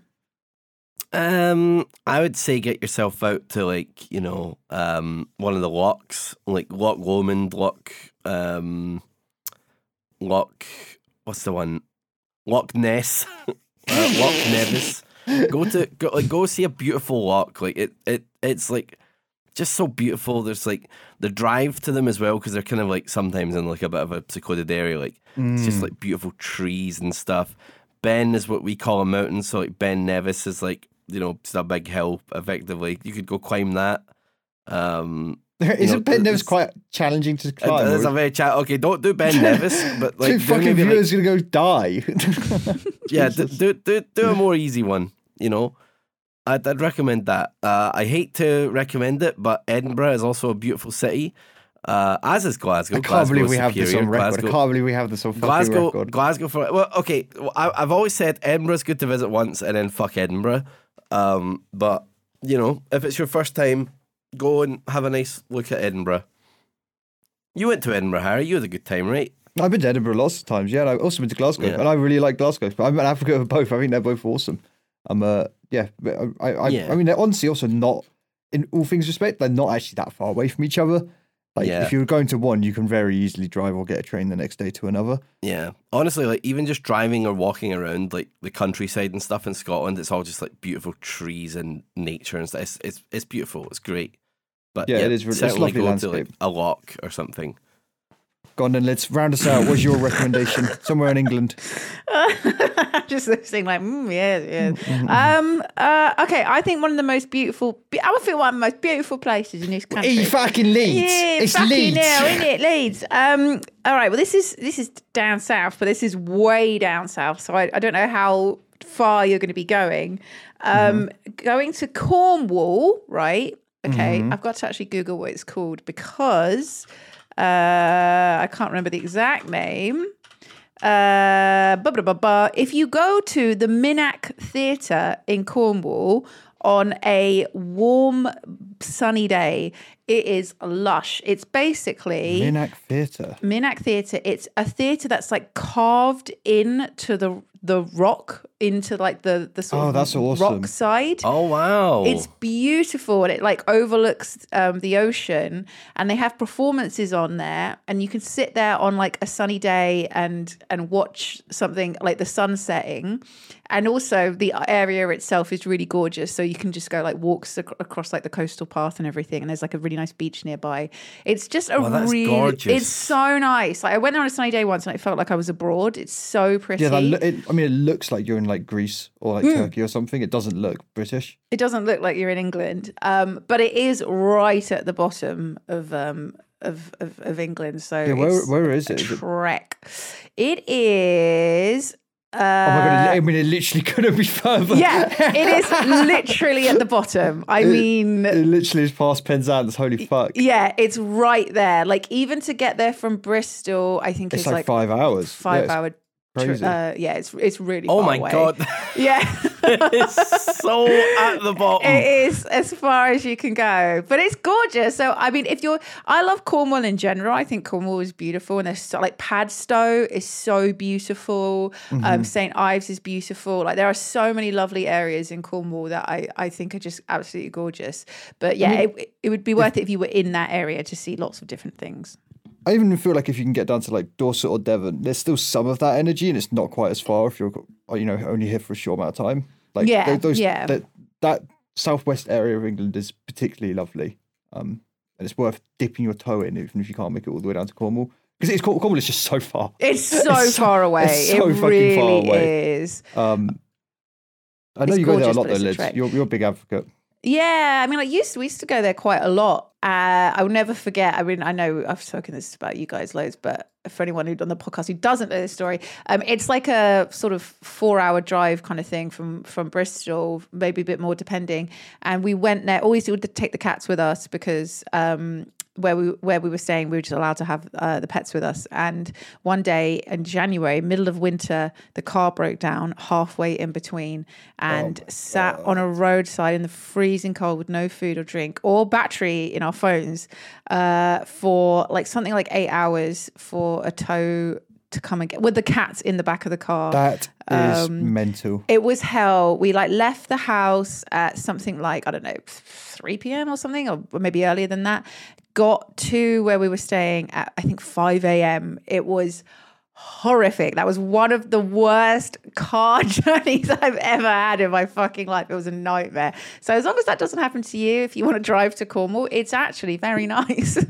Um, I would say get yourself out to like you know, um, one of the locks, like Loch Lomond, Loch, um, Loch, what's the one, Loch Ness, uh, Loch Nevis. Go to go like go see a beautiful loch. Like it, it, it's like just so beautiful. There's like the drive to them as well because they're kind of like sometimes in like a bit of a secluded area. Like it's just like beautiful trees and stuff. Ben is what we call a mountain. So like Ben Nevis is like, you know, it's a big hill effectively. You could go climb that. Um, Isn't know, Ben Nevis it's- quite challenging to climb? It's or- a very chat. Okay, don't do Ben Nevis, but like Two do fucking maybe, like- viewers gonna go die. yeah, do, do do do a more easy one. You know, I'd, I'd recommend that. Uh, I hate to recommend it, but Edinburgh is also a beautiful city, uh, as is Glasgow. I can't Glasgow believe is we have this superior. on record. Glasgow, I can't believe we have this on fucking Glasgow, record. Glasgow for well, okay. Well, I, I've always said Edinburgh's good to visit once, and then fuck Edinburgh. Um, but you know, if it's your first time, go and have a nice look at Edinburgh. You went to Edinburgh, Harry. You had a good time, right? I've been to Edinburgh lots of times, yeah. And I've also been to Glasgow, Yeah. and I really like Glasgow. But I'm an advocate of both. I think they're both awesome. I'm uh, yeah. but I, I, Yeah. I mean, they're honestly also not, in all things respect, they're not actually that far away from each other. Like, Yeah. if you're going to one, you can very easily drive or get a train the next day to another. Yeah, honestly, like even just driving or walking around like the countryside and stuff in Scotland, it's all just like beautiful trees and nature and stuff. It's it's, it's beautiful. It's great. But Yeah, yeah, it is really- it's certainly lovely go landscape. to like a loch or something. Go on then, let's round us out. What's your recommendation? Somewhere in England. Just listening, like, mm, yeah, yeah. um, uh, okay, I think one of the most beautiful, I would feel one of the most beautiful places in this country. E fucking Leeds. Yeah, it's fucking Leeds. hell, isn't it, Leeds? Um, all right, well, this is this is down south, but this is way down south, so I, I don't know how far you're going to be going. Um, Mm-hmm. Going to Cornwall, right? Okay, Mm-hmm. I've got to actually Google what it's called because uh, I can't remember the exact name. Uh, blah, blah, blah, blah. If you go to the Minack Theatre in Cornwall on a warm, sunny day, it is lush. It's basically Minack Theatre. Minack Theatre. It's a theatre that's like carved into the the rock, into like the the sort Oh, of that's awesome. rock side. Oh wow! It's beautiful and it like overlooks um, the ocean, and they have performances on there, and you can sit there on like a sunny day and and watch something like the sun setting, and also the area itself is really gorgeous. So you can just go like walks ac- across like the coastal path and everything, and there's like a really nice beach nearby. It's just a Wow, that's really, gorgeous. it's so nice. Like I went there on a sunny day once, and I felt like I was abroad. It's so pretty. Yeah, that lo- it, I mean, it looks like you're in like Greece or like Turkey or something. It doesn't look British. It doesn't look like you're in England, um, but it is right at the bottom of um, of, of of England. So Yeah, where it's where is a it? Is it- trek. It is. Uh, Oh my god! I mean, it literally couldn't be further. yeah, it is literally at the bottom. I mean, It literally is past Penzance. Holy fuck! yeah, it's right there. Like even to get there from Bristol, I think It's it's like, like five hours. five Yeah, hour. tr- crazy. Uh, yeah, it's it's really. oh far my away. god! Yeah. It's so at the bottom. It is as far as you can go, but it's gorgeous. So, I mean, if you're, I love Cornwall in general. I think Cornwall is beautiful, and there's so, like Padstow is so beautiful. Mm-hmm. Um, Saint Ives is beautiful. Like there are so many lovely areas in Cornwall that I, I think are just absolutely gorgeous. But yeah, I mean, it, it would be worth it if you were in that area to see lots of different things. I even feel like if you can get down to like Dorset or Devon, there's still some of that energy, and it's not quite as far if you're, you know, only here for a short amount of time. Like Yeah, those, yeah. That, that southwest area of England is particularly lovely, um, and it's worth dipping your toe in, even if you can't make it all the way down to Cornwall, because it's Cornwall is just so far. It's so It's so- far away. it's so it fucking really far away. is. Um, I know It's you go there a gorgeous, lot but though, it's a Liz. trek. You're, you're a big advocate. Yeah, I mean, like used to, we used to go there quite a lot. Uh, I will never forget. I mean, I know I've spoken this about you guys loads, but for anyone who's on the podcast who doesn't know this story, um, it's like a sort of four-hour drive kind of thing from from Bristol, maybe a bit more depending. And we went there. Always would take the cats with us because um, where we where we were staying, we were just allowed to have uh, the pets with us. And one day in January, middle of winter, the car broke down halfway in between and sat on a roadside in the freezing cold with no food or drink or battery in our phones uh, for like something like eight hours for a tow to come and get with the cats in the back of the car. That is Um, mental. It was hell. We like left the house at something like, I don't know, three p.m. or something, or maybe earlier than that. Got to where we were staying at, I think, five a.m. It was horrific. That was one of the worst car journeys I've ever had in my fucking life. It was a nightmare. So as long as that doesn't happen to you, if you want to drive to Cornwall, it's actually very nice.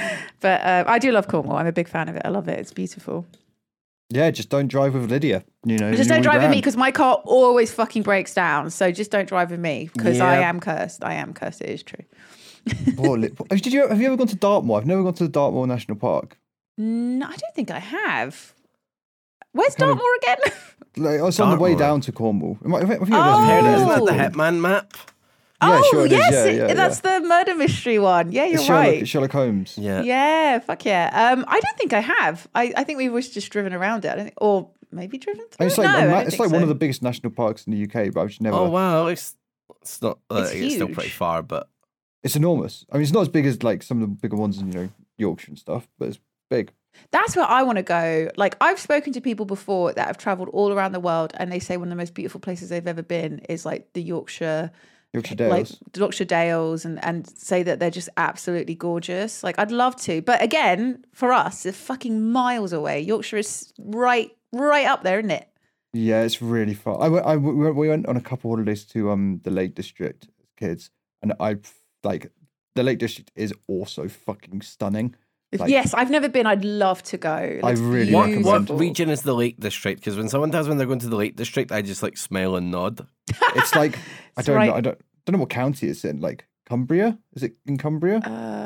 But uh, I do love Cornwall. I'm a big fan of it. I love it. It's beautiful. Yeah, just don't drive with Lydia. You know, Just you don't will drive with me drown. because my car always fucking breaks down. So just don't drive with me because I Yeah. am cursed. I am cursed. It is true. Poor Li- Did you have you ever gone to Dartmoor? I've never gone to the Dartmoor National Park. No, I don't think I have. Where's Kind of- Dartmoor again? Like, I was on the way Dartmoor. down to Cornwall. Am I- have you ever Oh. been- Heard it, isn't Oh. that the Hitman map? Yeah, oh, sure it is. yes. Yeah, it- yeah, that's the murder mystery one. Yeah, you're It's Sherlock, right. it's Sherlock Holmes. Yeah. Yeah, fuck yeah. Um, I don't think I have. I, I think we were just driven around it. I don't think, or maybe driven through. It's it? like no, a I ma- don't it's think like so. one of the biggest national parks in the U K, but I've just never. Oh wow, it's it's not. Uh, It's it's, still huge. pretty far, but It's enormous. I mean, it's not as big as like some of the bigger ones in you know Yorkshire and stuff, but it's big. That's where I want to go. Like I've spoken to people before that have traveled all around the world, and they say one of the most beautiful places they've ever been is like the Yorkshire, Yorkshire Dales. like Yorkshire Dales, and and say that they're just absolutely gorgeous. Like I'd love to, but again, for us, it's fucking miles away. Yorkshire is right, right up there, isn't it? Yeah, it's really far. I, went- I we went- we went on a couple holidays to um the Lake District as kids, and I like the Lake District is also fucking stunning. Like, Yes, I've never been. I'd love to go. It I looks really what recommend- what beautiful. region is the Lake District? Because when someone tells me they're going to the Lake District, I just like smile and nod. It's like I It's don't right- know. I don't don't know what county it's in. Like Cumbria? Is it in Cumbria?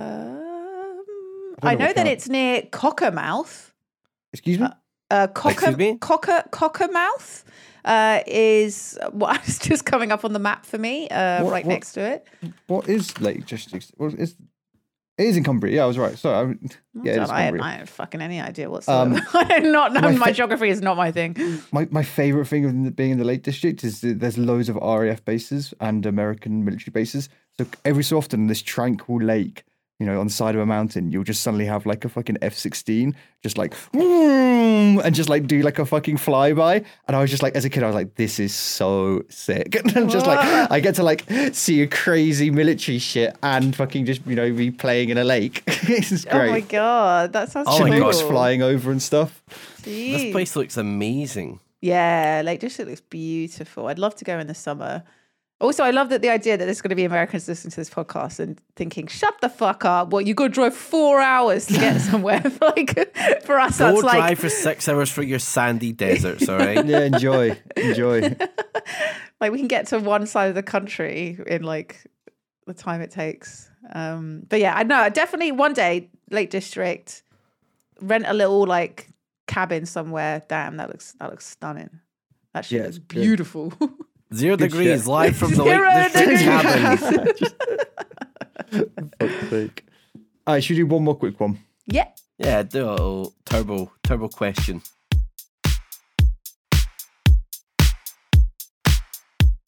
Um, I I don't know know what that count- it's near Cockermouth. Excuse me. Uh, Cocker, Excuse me? Cocker, Cockermouth uh, is what is just coming up on the map for me, uh, What- right what- next to it. What is Lake District? What is? It is in Cumbria. Yeah, I was right. Sorry. I, yeah, it is I, Cumbria. I have fucking any idea whatsoever. Um, I do not know. my My fa- geography is not my thing. My my favorite thing of being in the Lake District is that there's loads of R A F bases and American military bases. So every so often, in this tranquil lake, you know, on the side of a mountain, you'll just suddenly have like a fucking F sixteen, just like, "Vroom," and just like do like a fucking flyby. And I was just like, as a kid, I was like, this is so sick. And I'm just like, I get to like see a crazy military shit and fucking just, you know, be playing in a lake. It's Oh my great. god, that sounds Oh so my cool. God. Chinooks flying over and stuff. Jeez. This place looks amazing. Yeah, Lake District looks beautiful. I'd love to go in the summer. Also, I love that the idea that there's going to be Americans listening to this podcast and thinking, "Shut the fuck up! What, you got to drive four hours to get somewhere?" like for us, Go that's drive like for six hours through your sandy deserts, all right? Yeah, enjoy. Enjoy. like we can get to one side of the country in like the time it takes. Um, but yeah, I know definitely one day Lake District, rent a little like cabin somewhere. Damn, that looks that looks stunning. That shit Yeah, looks it's good. beautiful. Zero Good degrees shit. live from the Zero Lake District degrees. cabin. Fuck's sake. All right, should we do one more quick one? Yeah. Yeah, do a little turbo turbo question.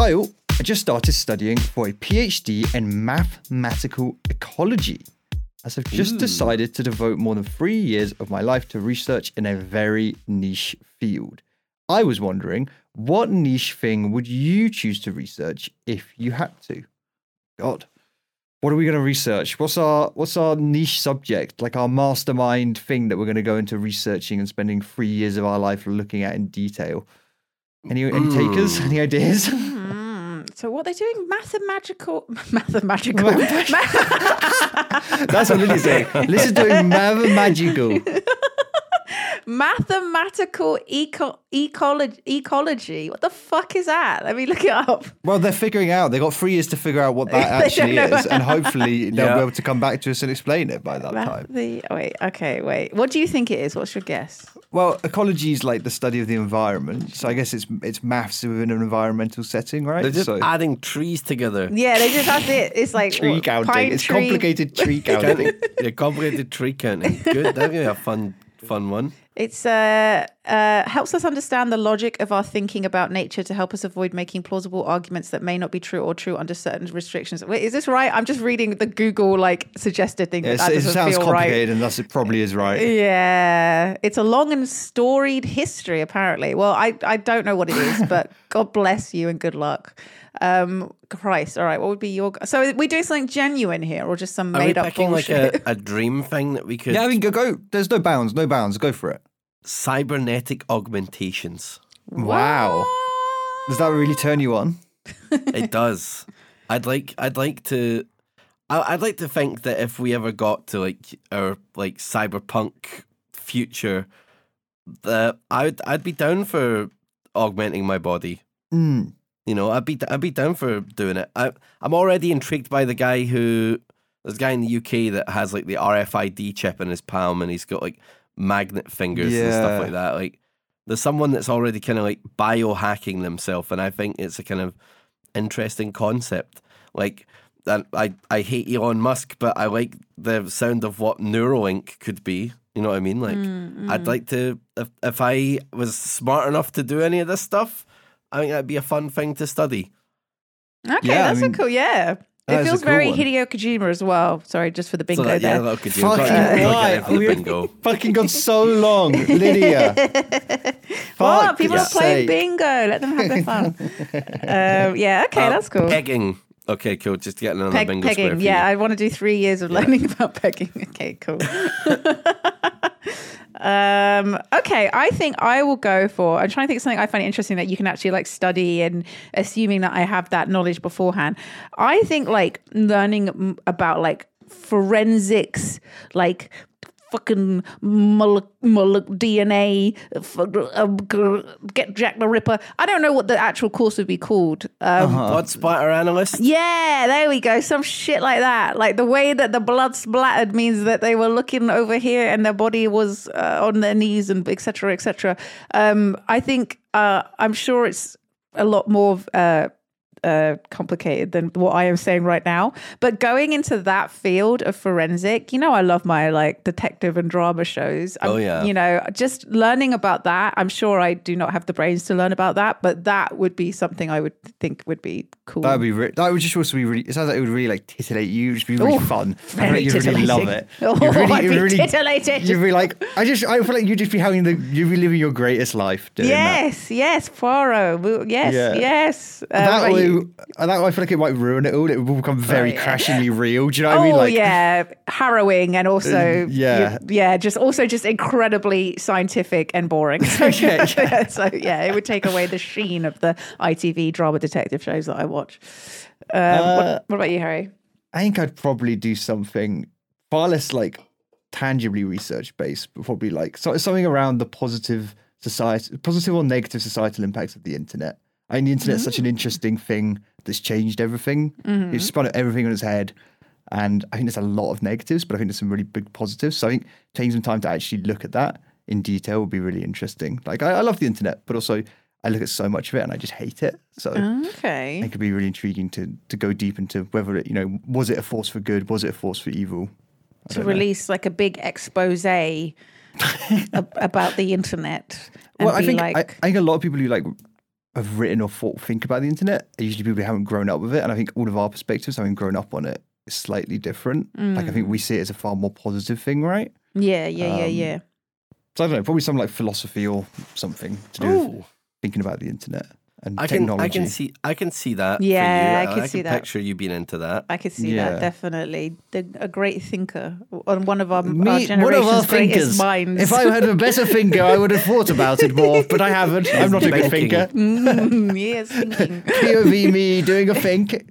Kyle, I just started studying for a PhD in mathematical ecology, as I've just Ooh. decided to devote more than three years of my life to research in a very niche field. I was wondering, what niche thing would you choose to research if you had to? God, what are we going to research? What's our what's our niche subject, like our mastermind thing that we're going to go into researching and spending three years of our life looking at in detail? Any, any mm. takers? Any ideas? Mm. So what are they doing? Mathematical... Mathematical. That's what Lily's saying. Liz is doing mathematical. Mathematical eco- ecology, ecology. What the fuck is that? Let me look it up. Well, they're figuring out. They've got three years to figure out what that actually is. And hopefully they'll yeah. be able to come back to us and explain it by that Math- time. The, oh, wait, okay, wait. What do you think it is? What's your guess? Well, ecology is like the study of the environment. So I guess it's it's maths within an environmental setting, right? They're just so, adding trees together. Yeah, they just, that's it. It's like tree what, counting. Pine It's tree. complicated tree counting. Yeah, complicated tree counting. Good. That'd be a fun, fun one. It's uh, uh, helps us understand the logic of our thinking about nature to help us avoid making plausible arguments that may not be true or true under certain restrictions. Wait, is this right? I'm just reading the Google like suggested thing. Yeah, that it that sounds feel complicated, right. and thus it probably is right. Yeah, it's a long and storied history, apparently. Well, I I don't know what it is, but God bless you and good luck. Um, Christ, all right. What would be your? So are we doing something genuine here, or just some Are made we up picking bullshit? like a, a dream thing that we could? Yeah, I mean, go, go. There's no bounds, no bounds. Go for it. Cybernetic augmentations. Wow. Does that really turn you on? It does. I'd like. I'd like to. I- I'd like to think that if we ever got to like our like cyberpunk future, that I'd I'd be down for augmenting my body. Mm. You know, I'd be I'd be down for doing it. I I'm already intrigued by the guy who there's a guy in the U K that has like the R F I D chip in his palm, and he's got like magnet fingers yeah. and stuff like that. Like, there's someone that's already kind of like biohacking themselves, and I think it's a kind of interesting concept. Like, and I I hate Elon Musk, but I like the sound of what Neuralink could be. You know what I mean? Like, Mm, I'd mm. like to if if I was smart enough to do any of this stuff. I think that'd be a fun thing to study. Okay, Yeah, I that's mean, a cool. Yeah, that it is a feels cool very one. Hideo Kojima as well. Sorry, just for the bingo So that, yeah, there. that could do. Fucking Got- got right. it for the We- bingo. Fucking gone so long, Lydia. What? Fuck People are playing sake. bingo. Let them have their fun. um, yeah. Okay, Uh, that's cool. Pegging. Okay, cool. Just getting another Peg- bingo square pegging. for Yeah, you. I want to do three years of learning about pegging. Okay, cool. um, okay, I think I will go for. I'm trying to think of something I find interesting that you can actually like study, and assuming that I have that knowledge beforehand. I think like learning m- about like forensics, like fucking mole- mole- D N A, f- uh, g- get Jack the Ripper. I don't know what the actual course would be called. Um, Blood splatter analyst. Yeah, there we go. Some shit like that. Like the way that the blood splattered means that they were looking over here and their body was uh, on their knees and et cetera, et cetera. Um, I think, uh, I'm sure it's a lot more uh, uh, complicated than what I am saying right now. But going into that field of forensic, you know, I love my like detective and drama shows. I'm, Oh, yeah. You know, just learning about that. I'm sure I do not have the brains to learn about that, but that would be something I would think would be cool. That would be re- that would just also be really. It sounds like it would really like titillate you. It'd just be really Ooh, fun. I feel very like you'd really love it. titillating. You'd Oh, I'd be you'd really, titillated. You'd be like, I just, I feel like you'd just be having the, you'd be living your greatest life doing Yes, yes, Poirot. We- Yes, Yeah. yes. Uh, that. That right, way, you- that way, I feel like it might ruin it all. It will become very Oh, yeah. crashingly real. Do you know what oh I mean? Like, yeah, harrowing and also Uh, yeah. you- yeah, just also just incredibly scientific and boring. So, Yeah, yeah. so yeah, it would take away the sheen of the I T V drama detective shows that I watch. Um, Uh, what, what about you, Harry? I think I'd probably do something far less like tangibly research based, but probably like so, something around the positive society, positive or negative societal impacts of the internet. I think the internet's Mm. such an interesting thing that's changed everything. Mm-hmm. It's spun everything on its head. And I think there's a lot of negatives, but I think there's some really big positives. So I think taking some time to actually look at that in detail would be really interesting. Like I, I love the internet, but also I look at so much of it and I just hate it. So I Okay. think it'd be really intriguing to to go deep into whether it, you know, was it a force for good? Was it a force for evil? I To don't know. release like a big expose ab- about the internet. And Well, I be think like, I, I think a lot of people who like have written or thought, think about the internet are usually people who haven't grown up with it. And I think all of our perspectives, having grown up on it, is slightly different. Mm. Like I think we see it as a far more positive thing, right? Yeah, yeah, yeah, Um, yeah. So I don't know, probably something like philosophy or something to do with Ooh. thinking about the internet and I can, technology. I can see, I can see that. Yeah, for you. I can see that. Picture you being into that. I could see Yeah. that definitely. The, a great thinker, on one of our, our Me, one generation's of our greatest thinkers. minds. If I had a better finger, I would have thought about it more, but I haven't. I'm not a good Thinking. thinker. Mm, yes, thinking. P O V me doing a think.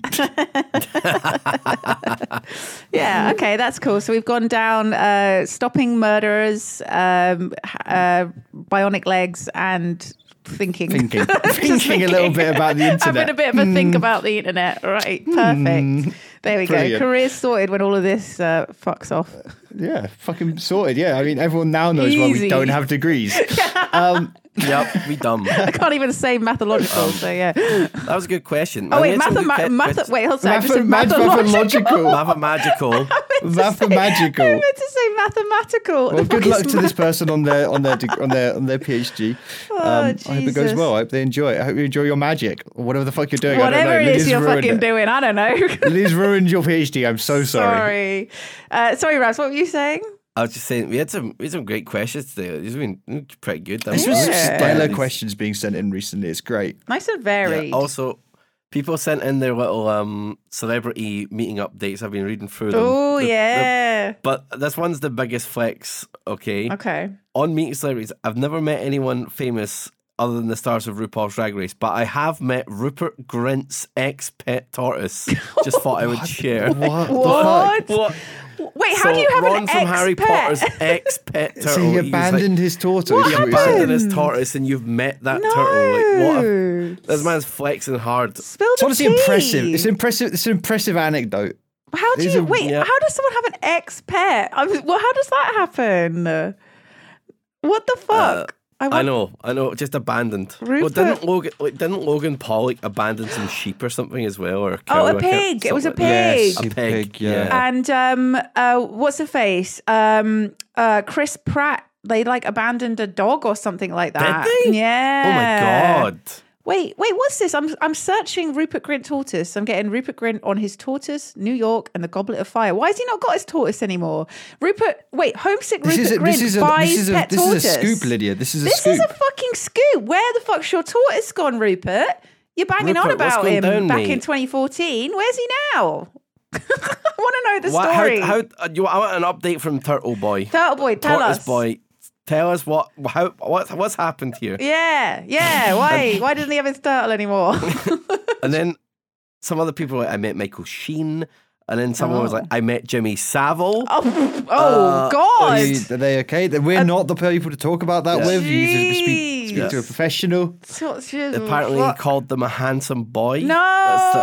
Yeah, okay, that's cool. So we've gone down uh, stopping murderers, um, uh, bionic legs, and thinking. Thinking. Just Thinking a little bit about the internet. Having a bit of a think about the internet. Right, perfect. There we Brilliant. go. Career sorted when all of this uh, fucks off. Yeah, fucking sorted. Yeah, I mean, everyone now knows why we Easy. don't have degrees. um, Yep, we dumb. I can't even say mathological, so yeah. That was a good question. Oh, wait, I mean, it's a good mathema- que- math- question. wait, hold on. I just said Math- mathological. mathological. Mathemagical. Mathemagical. I meant to say mathematical. Well, The good fuck luck is to math- this person on their on their deg- on their on their PhD. Um, Oh, I hope it goes Jesus. well. I hope they enjoy it. I hope you enjoy your magic or whatever the fuck you're doing. I Whatever don't know. it is Lily's you're ruined fucking it. doing, I don't know. Lily's ruined your PhD. I'm so sorry. Sorry. Uh, sorry, Raz, what were you saying? I was just saying we had some we had some great questions today. These have been pretty good. There's I'm been really- Yeah. stellar these- questions being sent in recently. It's great. Nice and Yeah, varied. also, people sent in their little um, celebrity meeting updates. I've been reading through them. Oh, The- the- yeah. but this one's the biggest flex. Okay. Okay. On meeting celebrities, I've never met anyone famous other than the stars of RuPaul's Drag Race, but I have met Rupert Grint's ex pet tortoise. Just thought I would share. What? the What? fuck? What? Wait, how So do you have Ron an from ex Harry pet? Potter's ex pet turtle. So he was like- abandoned his tortoise. What is He what you're saying. abandoned his happened? tortoise, and you've met that No. turtle. Like what? A, this man's flexing hard. Spill It's the honestly tea. impressive. It's impressive. It's an impressive anecdote. How do These you are- wait? yeah. How does someone have an ex pet? I mean, well, how does that happen? What the fuck? I want- know, I know, just abandoned. Well, Rupert- didn't Logan, like, didn't Logan Paul like abandon some sheep or something as well, or a cow? Oh, a I can't- pig. It was a something like that. pig. Yes, A a pig, pig, yeah. yeah. And um, uh, what's the face? Um, uh, Chris Pratt. They like abandoned a dog or something like that. they? Yeah. Oh my god! Wait, wait, what's this? I'm I'm searching Rupert Grint tortoise. I'm getting Rupert Grint on his tortoise, New York, and the Goblet of Fire. Why has he not got his tortoise anymore? Rupert, wait, homesick This Rupert is a, Grint this is a buys this is a pet this tortoise. is a scoop, Lydia. This is a This scoop. is a fucking scoop. Where the fuck's your tortoise gone, Rupert? You're banging on Rupert, what's about going him down, back mate? in twenty fourteen. Where's he now? I want to know the What, story. how, how, uh, you, I want an update from Turtle Boy. Turtle Boy, tell Tortoise us. Boy, tell us what how what what's happened here. Yeah, yeah. Why? Why doesn't he have his turtle anymore? And then some other people, like, I met Michael Sheen, and then someone was Oh. like, I met Jimmy Savile. oh, oh Uh, God. Are, you, are they okay? Then We're not the people to talk about that Yeah. with. You need to speak, speak to a Yes. professional. So- so- Apparently, what? he called them a handsome boy. No. That's the-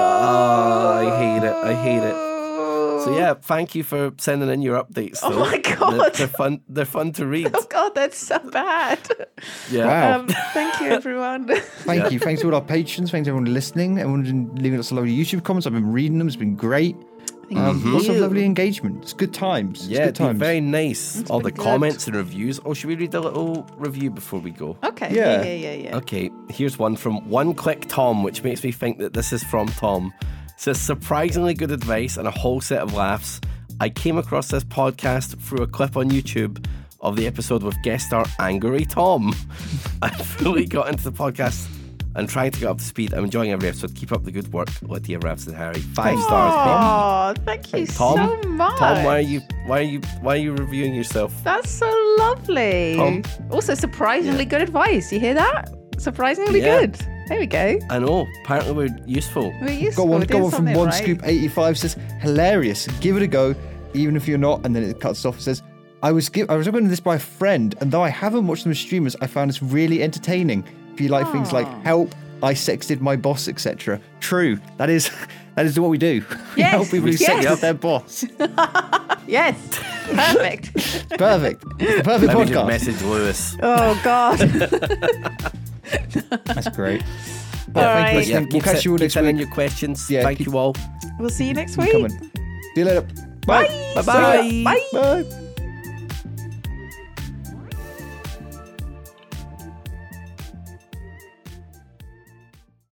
oh, I hate it. I hate it. So yeah, thank you for sending in your updates. Oh though. my God. they're, they're fun. They're fun to read. Oh God, that's so bad. Yeah. Wow. Um, thank you, everyone. Thank you. Thanks to all our patrons. Thanks to everyone listening. Everyone's been leaving us a lovely YouTube comments. I've been reading them. It's been great. Um, Lots of you. lovely engagement. It's good times. It's Yeah, good it's been times. very nice. All the been good. comments and reviews. Oh, should we read a little review before we go? Okay. Yeah. Yeah, yeah, yeah, yeah. Okay, here's one from One Click Tom, which makes me think that this is from Tom. It says, surprisingly good advice and a whole set of laughs. I came across this podcast through a clip on YouTube of the episode with guest star Angry Tom. I fully got into the podcast and trying to get up to speed. I'm enjoying every episode. Keep up the good work, Lydia, Ravs, and Harry. Five stars, Tom. Oh, thank you Tom, so much. Tom, why are you why are you why are you reviewing yourself? That's so lovely. Tom. Also, surprisingly good advice. You hear that? Surprisingly Yeah. good. There we go. I know. Apparently we're useful. We're useful. Got one, We're got doing one from something One right. Scoop eighty-five says, hilarious. Give it a go, even if you're not. And then it cuts off and says, I was give, I was recommended this by a friend, and though I haven't watched them as streamers, I found this really entertaining. If you like things like help, I sexted my boss, et cetera. True. That is that is what we do. We Yes, help people who yes. sexted their boss. Yes. Perfect. Perfect. It's the perfect Let me just podcast. message Lewis. Oh, God. That's great. All Well, thank right. you. for listening. We'll catch se- you all keep next sending week. your questions. Yeah, Thank keep- you all. We'll see you next Keep week. coming. See you later. Bye. Bye-bye. Bye. Bye.